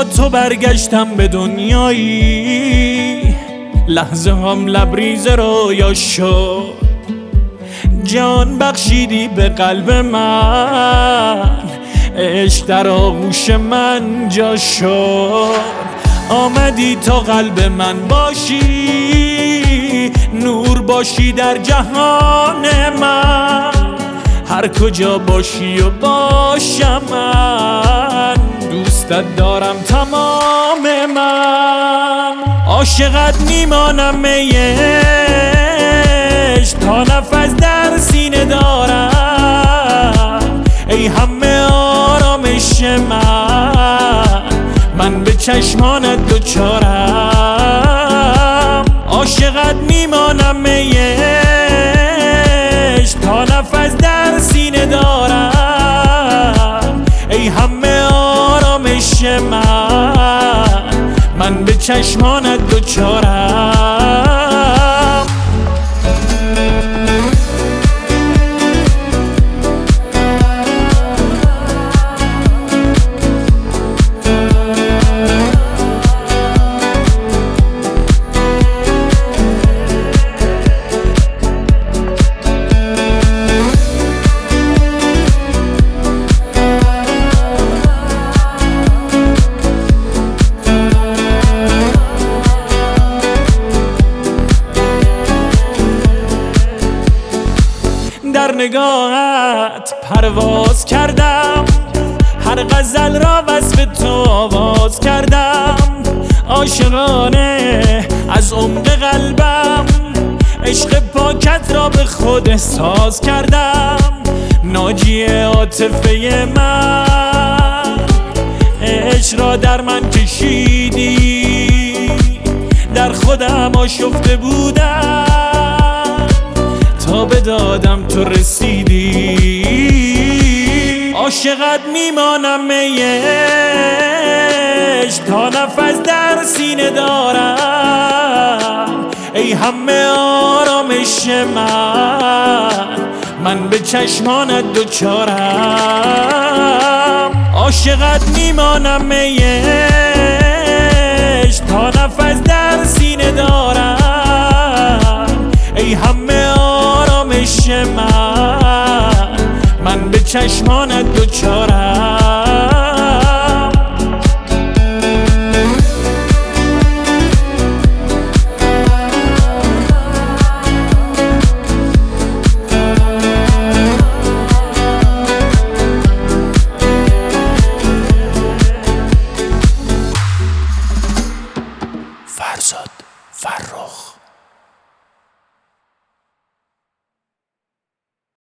با تو برگشتم به دنیایی، لحظه هم لبریز رویا شد. جان بخشیدی به قلب من، عشق در آغوش من جا شد. آمدی تا قلب من باشی، نور باشی در جهان من. هر کجا باشی و باشم من، دوستت دارم تمام من. عاشقت میمانم عشق، تا نفس در سینه دارم. ای همه آرامش من به چشمانت دوچارم. عاشقت میمانم عشق، تا نفس در سینه دارم. ای همه آرامش من به چشمانت دوچارم. در نگاهت پرواز کردم، هر غزل را وصف تو آواز کردم. عاشقانه از عمق قلبم، عشق پاکت را به خود احساس کردم. ناجی عاطفه من، عشق را در من کشیدی. در خودم آشفته بودم، تا به دادم تو رسیدی. عاشقت میمانم عشق، تا نفس در سینه دارم. ای همه آرامش من به چشمانت دوچارم. عاشقت میمانم عشق، تا نفس در سینه دارم. ای همه آرامش من به چشمانت دوچارم. فرزاد فرخ.